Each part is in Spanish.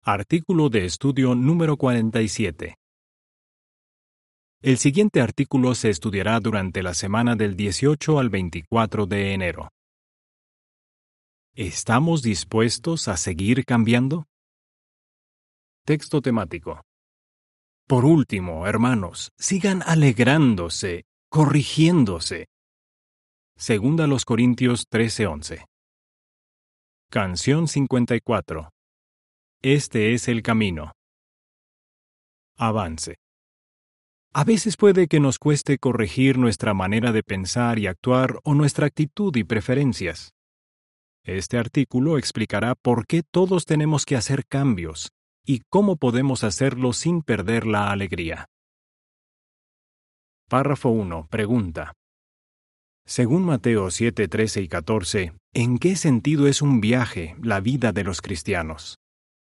Artículo de estudio número 47. El siguiente artículo se estudiará durante la semana del 18 al 24 de enero. ¿Estamos dispuestos a seguir cambiando? Texto temático. Por último, hermanos, sigan alegrándose, corrigiéndose. Segunda a los Corintios 13:11. Canción 54. Este es el camino. Avance. A veces puede que nos cueste corregir nuestra manera de pensar y actuar o nuestra actitud y preferencias. Este artículo explicará por qué todos tenemos que hacer cambios y cómo podemos hacerlo sin perder la alegría. Párrafo 1. Pregunta. Según Mateo 7, 13 y 14, ¿en qué sentido es un viaje la vida de los cristianos?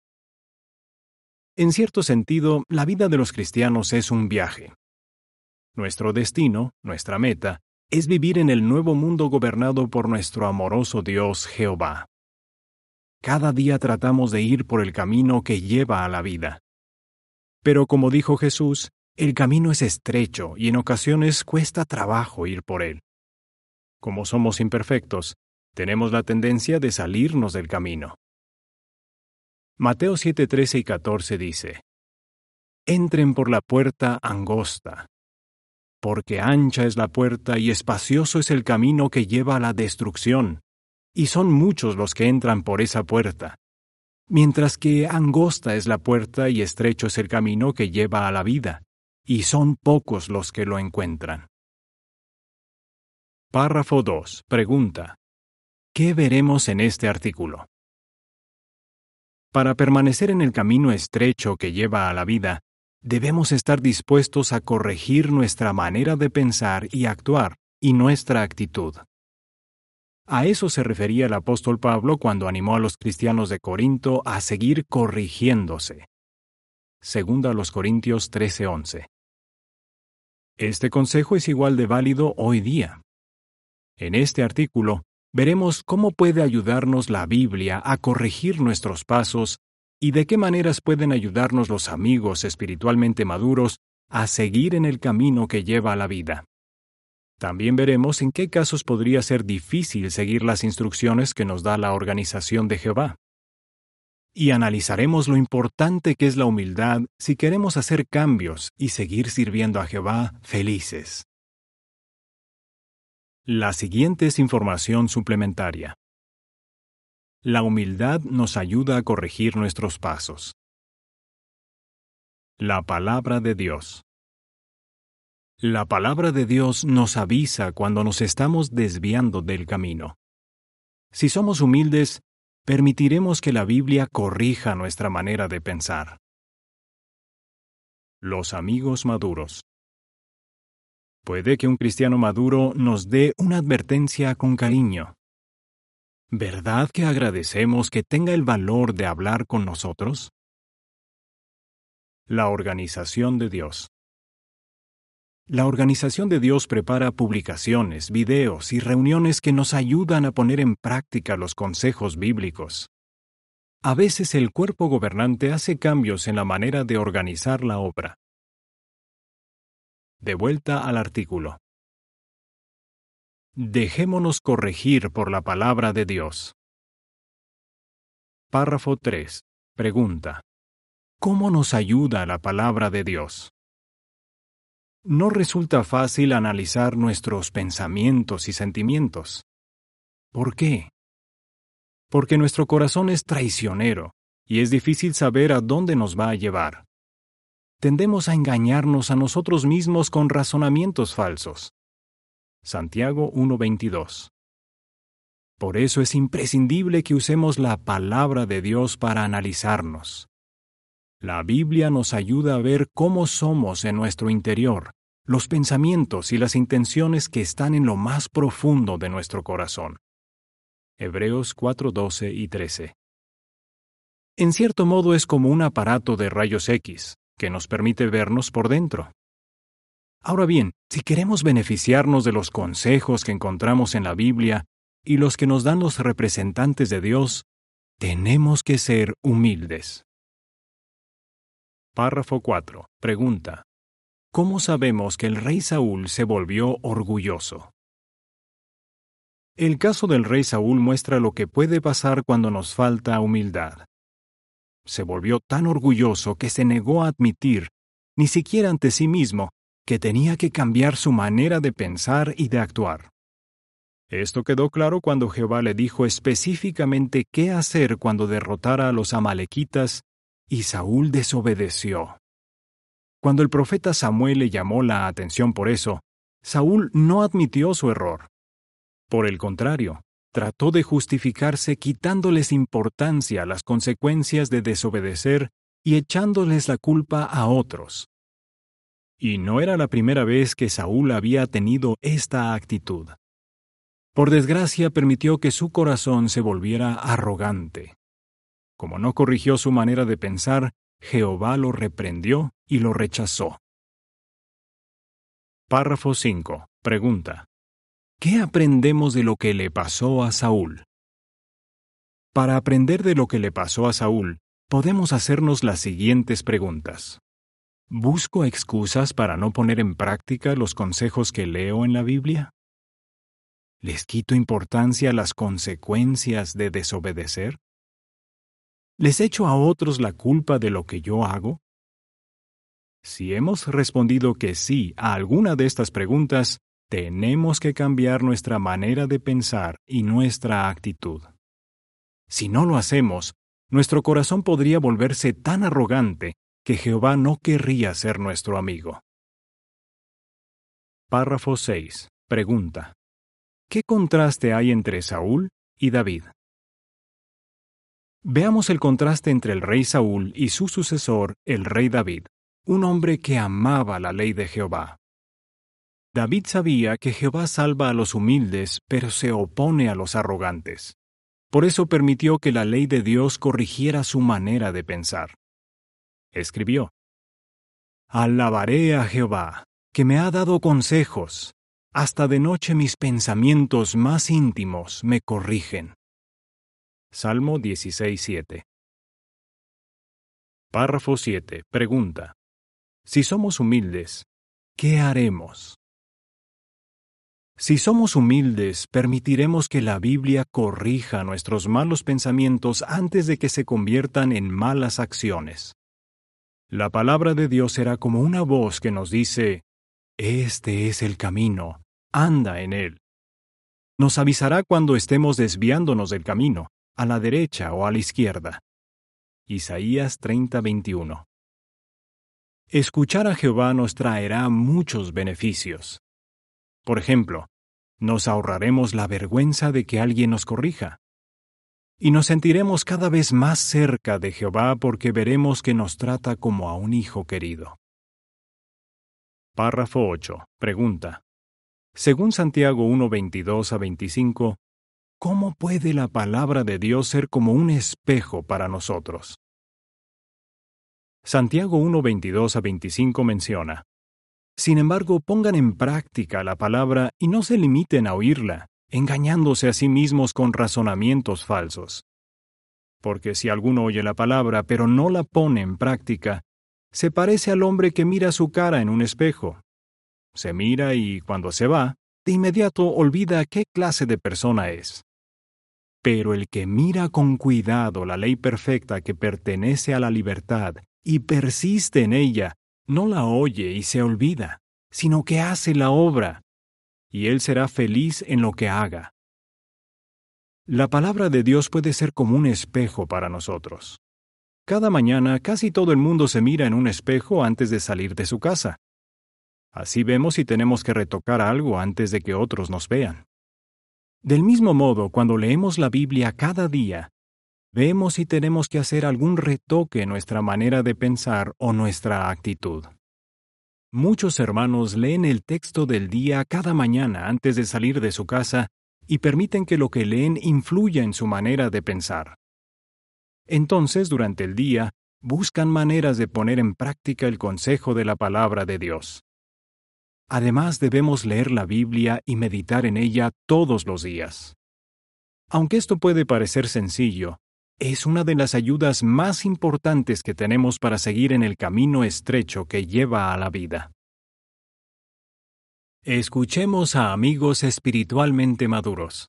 En cierto sentido, la vida de los cristianos es un viaje. Nuestro destino, nuestra meta, es vivir en el nuevo mundo gobernado por nuestro amoroso Dios Jehová. Cada día tratamos de ir por el camino que lleva a la vida. Pero como dijo Jesús, el camino es estrecho y en ocasiones cuesta trabajo ir por él. Como somos imperfectos, tenemos la tendencia de salirnos del camino. Mateo 7, 13 y 14 dice: Entren por la puerta angosta, porque ancha es la puerta y espacioso es el camino que lleva a la destrucción, y son muchos los que entran por esa puerta, mientras que angosta es la puerta y estrecho es el camino que lleva a la vida, y son pocos los que lo encuentran. Párrafo 2. Pregunta. ¿Qué veremos en este artículo? Para permanecer en el camino estrecho que lleva a la vida, debemos estar dispuestos a corregir nuestra manera de pensar y actuar, y nuestra actitud. A eso se refería el apóstol Pablo cuando animó a los cristianos de Corinto a seguir corrigiéndose. Segunda a los Corintios 13:11. Este consejo es igual de válido hoy día. En este artículo, veremos cómo puede ayudarnos la Biblia a corregir nuestros pasos y de qué maneras pueden ayudarnos los amigos espiritualmente maduros a seguir en el camino que lleva a la vida. También veremos en qué casos podría ser difícil seguir las instrucciones que nos da la organización de Jehová. Y analizaremos lo importante que es la humildad si queremos hacer cambios y seguir sirviendo a Jehová felices. La siguiente es información suplementaria. La humildad nos ayuda a corregir nuestros pasos. La palabra de Dios. La palabra de Dios nos avisa cuando nos estamos desviando del camino. Si somos humildes, permitiremos que la Biblia corrija nuestra manera de pensar. Los amigos maduros. Puede que un cristiano maduro nos dé una advertencia con cariño. ¿Verdad que agradecemos que tenga el valor de hablar con nosotros? La organización de Dios. La organización de Dios prepara publicaciones, videos y reuniones que nos ayudan a poner en práctica los consejos bíblicos. A veces el cuerpo gobernante hace cambios en la manera de organizar la obra. De vuelta al artículo. Dejémonos corregir por la palabra de Dios. Párrafo 3. Pregunta. ¿Cómo nos ayuda la palabra de Dios? No resulta fácil analizar nuestros pensamientos y sentimientos. ¿Por qué? Porque nuestro corazón es traicionero y es difícil saber a dónde nos va a llevar. Tendemos a engañarnos a nosotros mismos con razonamientos falsos. Santiago 1:22. Por eso es imprescindible que usemos la palabra de Dios para analizarnos. La Biblia nos ayuda a ver cómo somos en nuestro interior, los pensamientos y las intenciones que están en lo más profundo de nuestro corazón. Hebreos 4:12 y 13. En cierto modo es como un aparato de rayos X, que nos permite vernos por dentro. Ahora bien, si queremos beneficiarnos de los consejos que encontramos en la Biblia y los que nos dan los representantes de Dios, tenemos que ser humildes. Párrafo 4. Pregunta. ¿Cómo sabemos que el rey Saúl se volvió orgulloso? El caso del rey Saúl muestra lo que puede pasar cuando nos falta humildad. Se volvió tan orgulloso que se negó a admitir, ni siquiera ante sí mismo, que tenía que cambiar su manera de pensar y de actuar. Esto quedó claro cuando Jehová le dijo específicamente qué hacer cuando derrotara a los amalequitas, y Saúl desobedeció. Cuando el profeta Samuel le llamó la atención por eso, Saúl no admitió su error. Por el contrario, trató de justificarse quitándoles importancia a las consecuencias de desobedecer y echándoles la culpa a otros. Y no era la primera vez que Saúl había tenido esta actitud. Por desgracia, permitió que su corazón se volviera arrogante. Como no corrigió su manera de pensar, Jehová lo reprendió y lo rechazó. Párrafo 5. Pregunta. ¿Qué aprendemos de lo que le pasó a Saúl? Para aprender de lo que le pasó a Saúl, podemos hacernos las siguientes preguntas. ¿Busco excusas para no poner en práctica los consejos que leo en la Biblia? ¿Les quito importancia a las consecuencias de desobedecer? ¿Les echo a otros la culpa de lo que yo hago? Si hemos respondido que sí a alguna de estas preguntas, tenemos que cambiar nuestra manera de pensar y nuestra actitud. Si no lo hacemos, nuestro corazón podría volverse tan arrogante que Jehová no querría ser nuestro amigo. Párrafo 6. Pregunta. ¿Qué contraste hay entre Saúl y David? Veamos el contraste entre el rey Saúl y su sucesor, el rey David, un hombre que amaba la ley de Jehová. David sabía que Jehová salva a los humildes, pero se opone a los arrogantes. Por eso permitió que la ley de Dios corrigiera su manera de pensar. Escribió: Alabaré a Jehová, que me ha dado consejos. Hasta de noche mis pensamientos más íntimos me corrigen. Salmo 16:7. Párrafo 7. Pregunta. Si somos humildes, ¿qué haremos? Si somos humildes, permitiremos que la Biblia corrija nuestros malos pensamientos antes de que se conviertan en malas acciones. La palabra de Dios será como una voz que nos dice: Este es el camino, anda en él. Nos avisará cuando estemos desviándonos del camino, a la derecha o a la izquierda. Isaías 30:21. Escuchar a Jehová nos traerá muchos beneficios. Por ejemplo, nos ahorraremos la vergüenza de que alguien nos corrija. Y nos sentiremos cada vez más cerca de Jehová porque veremos que nos trata como a un hijo querido. Párrafo 8. Pregunta. Según Santiago 1:22-25, ¿cómo puede la palabra de Dios ser como un espejo para nosotros? Santiago 1:22-25 menciona: Sin embargo, pongan en práctica la palabra y no se limiten a oírla, engañándose a sí mismos con razonamientos falsos. Porque si alguno oye la palabra pero no la pone en práctica, se parece al hombre que mira su cara en un espejo. Se mira y, cuando se va, de inmediato olvida qué clase de persona es. Pero el que mira con cuidado la ley perfecta que pertenece a la libertad y persiste en ella, no la oye y se olvida, sino que hace la obra, y él será feliz en lo que haga. La palabra de Dios puede ser como un espejo para nosotros. Cada mañana casi todo el mundo se mira en un espejo antes de salir de su casa. Así vemos si tenemos que retocar algo antes de que otros nos vean. Del mismo modo, cuando leemos la Biblia cada día, vemos si tenemos que hacer algún retoque en nuestra manera de pensar o nuestra actitud. Muchos hermanos leen el texto del día cada mañana antes de salir de su casa y permiten que lo que leen influya en su manera de pensar. Entonces, durante el día, buscan maneras de poner en práctica el consejo de la palabra de Dios. Además, debemos leer la Biblia y meditar en ella todos los días. Aunque esto puede parecer sencillo, es una de las ayudas más importantes que tenemos para seguir en el camino estrecho que lleva a la vida. Escuchemos a amigos espiritualmente maduros.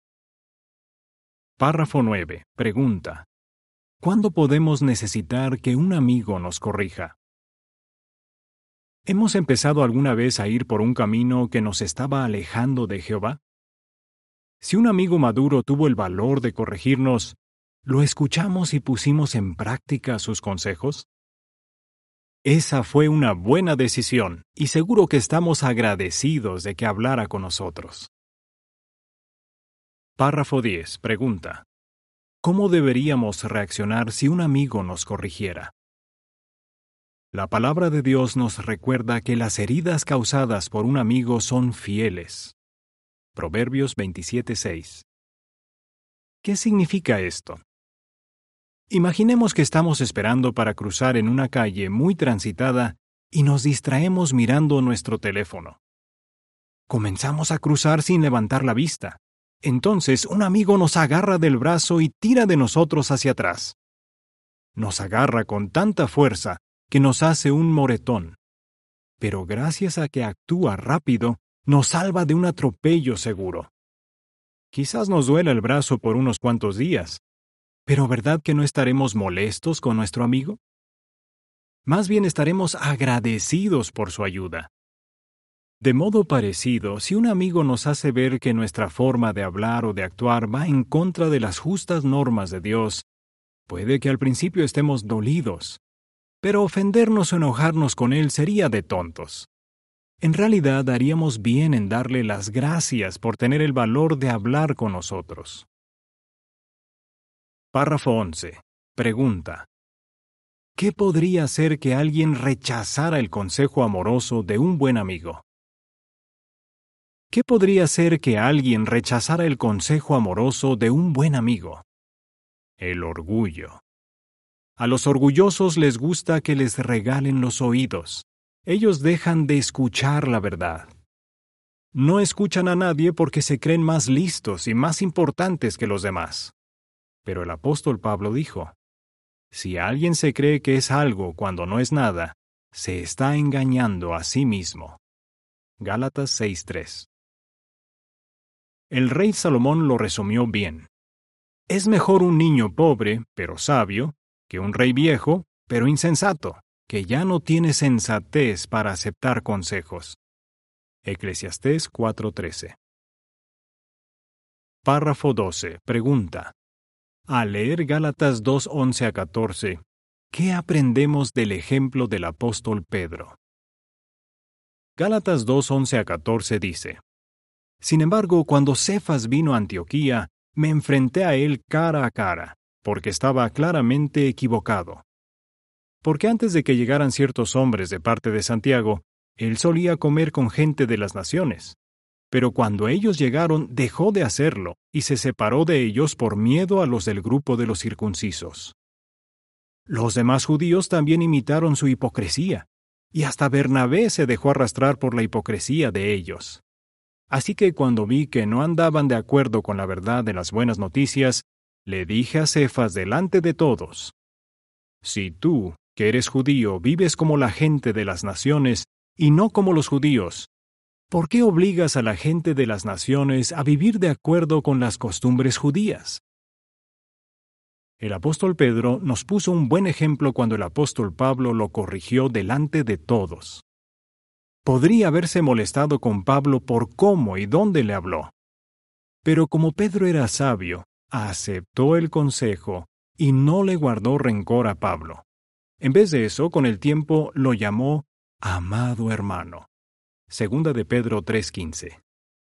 Párrafo 9. Pregunta: ¿cuándo podemos necesitar que un amigo nos corrija? ¿Hemos empezado alguna vez a ir por un camino que nos estaba alejando de Jehová? Si un amigo maduro tuvo el valor de corregirnos, ¿lo escuchamos y pusimos en práctica sus consejos? Esa fue una buena decisión, y seguro que estamos agradecidos de que hablara con nosotros. Párrafo 10. Pregunta: ¿cómo deberíamos reaccionar si un amigo nos corrigiera? La palabra de Dios nos recuerda que las heridas causadas por un amigo son fieles. Proverbios 27:6. ¿Qué significa esto? Imaginemos que estamos esperando para cruzar en una calle muy transitada y nos distraemos mirando nuestro teléfono. Comenzamos a cruzar sin levantar la vista. Entonces un amigo nos agarra del brazo y tira de nosotros hacia atrás. Nos agarra con tanta fuerza que nos hace un moretón. Pero gracias a que actúa rápido, nos salva de un atropello seguro. Quizás nos duela el brazo por unos cuantos días, pero ¿verdad que no estaremos molestos con nuestro amigo? Más bien estaremos agradecidos por su ayuda. De modo parecido, si un amigo nos hace ver que nuestra forma de hablar o de actuar va en contra de las justas normas de Dios, puede que al principio estemos dolidos, pero ofendernos o enojarnos con él sería de tontos. En realidad, haríamos bien en darle las gracias por tener el valor de hablar con nosotros. Párrafo 11. Pregunta: ¿qué podría hacer que alguien rechazara el consejo amoroso de un buen amigo? ¿Qué podría hacer que alguien rechazara el consejo amoroso de un buen amigo? El orgullo. A los orgullosos les gusta que les regalen los oídos. Ellos dejan de escuchar la verdad. No escuchan a nadie porque se creen más listos y más importantes que los demás. Pero el apóstol Pablo dijo: si alguien se cree que es algo cuando no es nada, se está engañando a sí mismo. Gálatas 6:3. El rey Salomón lo resumió bien. Es mejor un niño pobre, pero sabio, que un rey viejo, pero insensato, que ya no tiene sensatez para aceptar consejos. Eclesiastés 4:13. Párrafo 12. Pregunta: al leer Gálatas 2:11-14, ¿qué aprendemos del ejemplo del apóstol Pedro? Gálatas 2:11-14 dice: sin embargo, cuando Cefas vino a Antioquía, me enfrenté a él cara a cara, porque estaba claramente equivocado. Porque antes de que llegaran ciertos hombres de parte de Santiago, él solía comer con gente de las naciones. Pero cuando ellos llegaron, dejó de hacerlo, y se separó de ellos por miedo a los del grupo de los circuncisos. Los demás judíos también imitaron su hipocresía, y hasta Bernabé se dejó arrastrar por la hipocresía de ellos. Así que cuando vi que no andaban de acuerdo con la verdad de las buenas noticias, le dije a Cefas delante de todos: si tú, que eres judío, vives como la gente de las naciones y no como los judíos, ¿por qué obligas a la gente de las naciones a vivir de acuerdo con las costumbres judías? El apóstol Pedro nos puso un buen ejemplo cuando el apóstol Pablo lo corrigió delante de todos. Podría haberse molestado con Pablo por cómo y dónde le habló. Pero como Pedro era sabio, aceptó el consejo y no le guardó rencor a Pablo. En vez de eso, con el tiempo lo llamó amado hermano. Segunda de Pedro 3:15.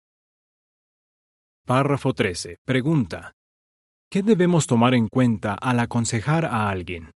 Párrafo 13. Pregunta: ¿qué debemos tomar en cuenta al aconsejar a alguien?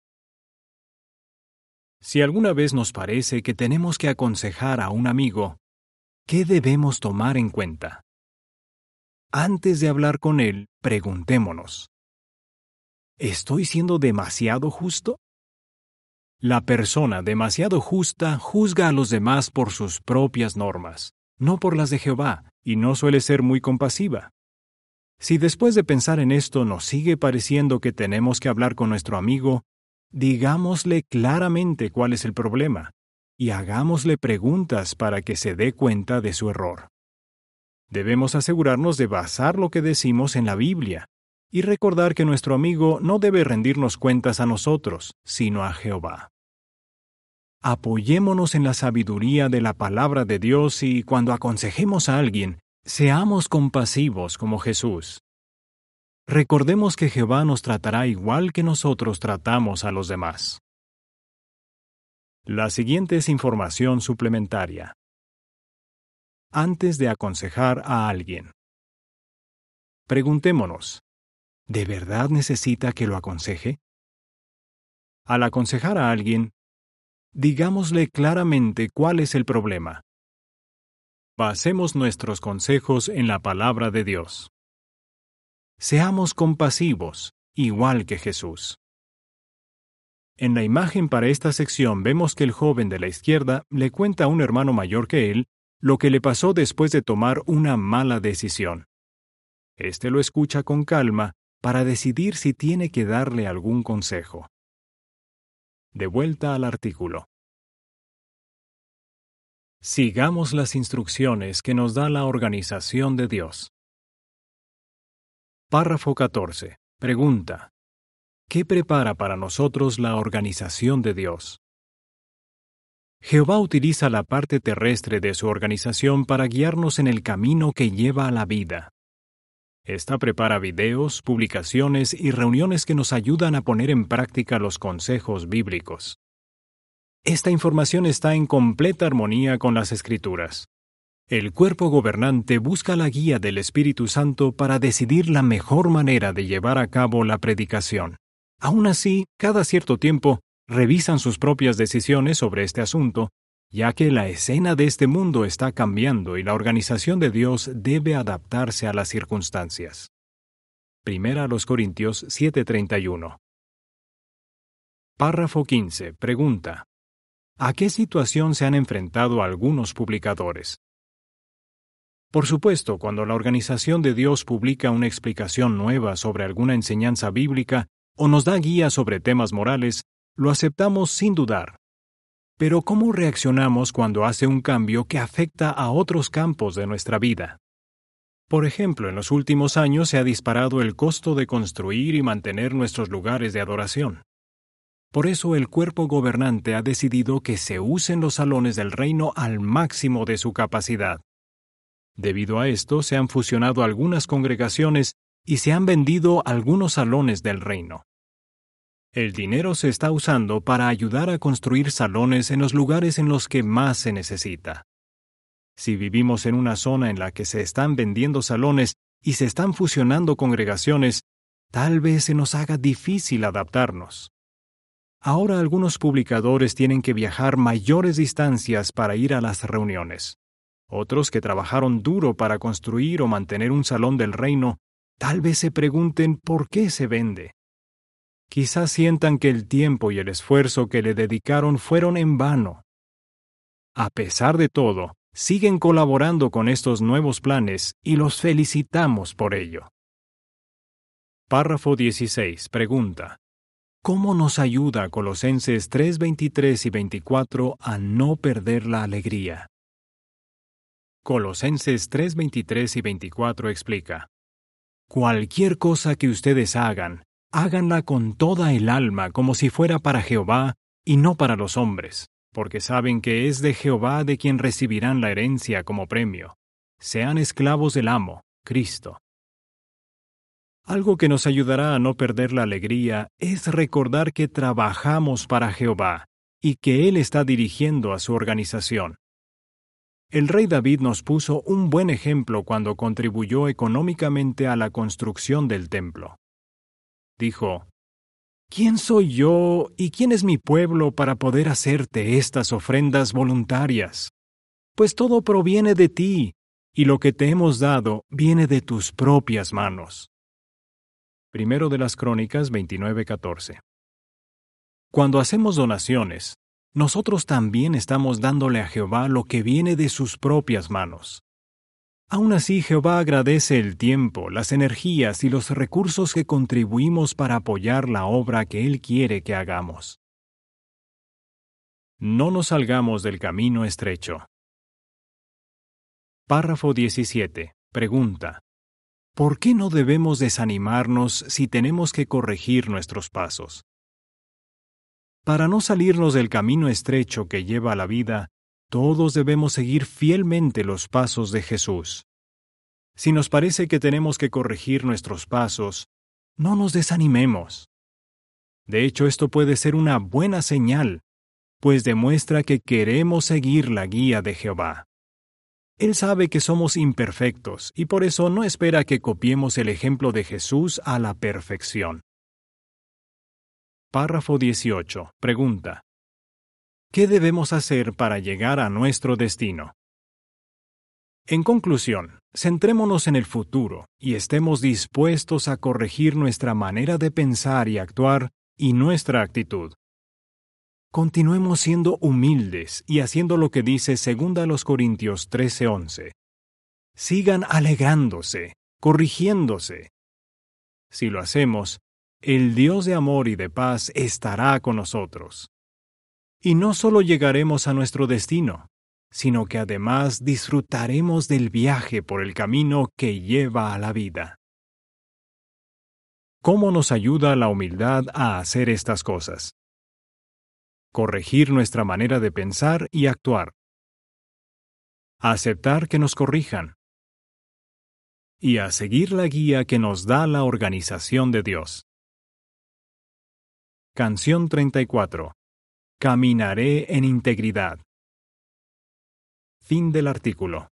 Si alguna vez nos parece que tenemos que aconsejar a un amigo, ¿qué debemos tomar en cuenta? Antes de hablar con él, preguntémonos: ¿estoy siendo demasiado justo? La persona demasiado justa juzga a los demás por sus propias normas, no por las de Jehová, y no suele ser muy compasiva. Si después de pensar en esto nos sigue pareciendo que tenemos que hablar con nuestro amigo, digámosle claramente cuál es el problema y hagámosle preguntas para que se dé cuenta de su error. Debemos asegurarnos de basar lo que decimos en la Biblia y recordar que nuestro amigo no debe rendirnos cuentas a nosotros, sino a Jehová. Apoyémonos en la sabiduría de la palabra de Dios y cuando aconsejemos a alguien, seamos compasivos como Jesús. Recordemos que Jehová nos tratará igual que nosotros tratamos a los demás. La siguiente es información suplementaria. Antes de aconsejar a alguien. Preguntémonos, ¿de verdad necesita que lo aconseje? Al aconsejar a alguien, digámosle claramente cuál es el problema. Basemos nuestros consejos en la palabra de Dios. Seamos compasivos, igual que Jesús. En la imagen para esta sección vemos que el joven de la izquierda le cuenta a un hermano mayor que él lo que le pasó después de tomar una mala decisión. Este lo escucha con calma para decidir si tiene que darle algún consejo. De vuelta al artículo. Sigamos las instrucciones que nos da la organización de Dios. Párrafo 14. Pregunta. ¿Qué prepara para nosotros la organización de Dios? Jehová utiliza la parte terrestre de su organización para guiarnos en el camino que lleva a la vida. Esta prepara videos, publicaciones y reuniones que nos ayudan a poner en práctica los consejos bíblicos. Esta información está en completa armonía con las Escrituras. El cuerpo gobernante busca la guía del Espíritu Santo para decidir la mejor manera de llevar a cabo la predicación. Aún así, cada cierto tiempo, revisan sus propias decisiones sobre este asunto, ya que la escena de este mundo está cambiando y la organización de Dios debe adaptarse a las circunstancias. 1 Corintios 7:31. Párrafo 15. Pregunta. ¿A qué situación se han enfrentado algunos publicadores? Por supuesto, cuando la organización de Dios publica una explicación nueva sobre alguna enseñanza bíblica o nos da guía sobre temas morales, lo aceptamos sin dudar. Pero ¿cómo reaccionamos cuando hace un cambio que afecta a otros campos de nuestra vida? Por ejemplo, en los últimos años se ha disparado el costo de construir y mantener nuestros lugares de adoración. Por eso el cuerpo gobernante ha decidido que se usen los salones del reino al máximo de su capacidad. Debido a esto, se han fusionado algunas congregaciones y se han vendido algunos salones del reino. El dinero se está usando para ayudar a construir salones en los lugares en los que más se necesita. Si vivimos en una zona en la que se están vendiendo salones y se están fusionando congregaciones, tal vez se nos haga difícil adaptarnos. Ahora algunos publicadores tienen que viajar mayores distancias para ir a las reuniones. Otros que trabajaron duro para construir o mantener un salón del reino, tal vez se pregunten por qué se vende. Quizás sientan que el tiempo y el esfuerzo que le dedicaron fueron en vano. A pesar de todo, siguen colaborando con estos nuevos planes y los felicitamos por ello. Párrafo 16. Pregunta. ¿Cómo nos ayuda Colosenses 3:23 y 24 a no perder la alegría? Colosenses 3:23 y 24 explica: Cualquier cosa que ustedes hagan, háganla con toda el alma como si fuera para Jehová y no para los hombres, porque saben que es de Jehová de quien recibirán la herencia como premio. Sean esclavos del amo, Cristo. Algo que nos ayudará a no perder la alegría es recordar que trabajamos para Jehová y que Él está dirigiendo a su organización. El rey David nos puso un buen ejemplo cuando contribuyó económicamente a la construcción del templo. Dijo: ¿Quién soy yo y quién es mi pueblo para poder hacerte estas ofrendas voluntarias? Pues todo proviene de ti, y lo que te hemos dado viene de tus propias manos. 1 de las Crónicas 29:14. Cuando hacemos donaciones, nosotros también estamos dándole a Jehová lo que viene de sus propias manos. Aún así, Jehová agradece el tiempo, las energías y los recursos que contribuimos para apoyar la obra que Él quiere que hagamos. No nos salgamos del camino estrecho. Párrafo 17. Pregunta: ¿por qué no debemos desanimarnos si tenemos que corregir nuestros pasos? Para no salirnos del camino estrecho que lleva a la vida, todos debemos seguir fielmente los pasos de Jesús. Si nos parece que tenemos que corregir nuestros pasos, no nos desanimemos. De hecho, esto puede ser una buena señal, pues demuestra que queremos seguir la guía de Jehová. Él sabe que somos imperfectos y por eso no espera que copiemos el ejemplo de Jesús a la perfección. Párrafo 18. Pregunta: ¿qué debemos hacer para llegar a nuestro destino? En conclusión, centrémonos en el futuro y estemos dispuestos a corregir nuestra manera de pensar y actuar y nuestra actitud. Continuemos siendo humildes y haciendo lo que dice 2 Corintios 13:11. Sigan alegrándose, corrigiéndose. Si lo hacemos, el Dios de amor y de paz estará con nosotros. Y no solo llegaremos a nuestro destino, sino que además disfrutaremos del viaje por el camino que lleva a la vida. ¿Cómo nos ayuda la humildad a hacer estas cosas? Corregir nuestra manera de pensar y actuar. Aceptar que nos corrijan. Y a seguir la guía que nos da la organización de Dios. Canción 34. Caminaré en integridad. Fin del artículo.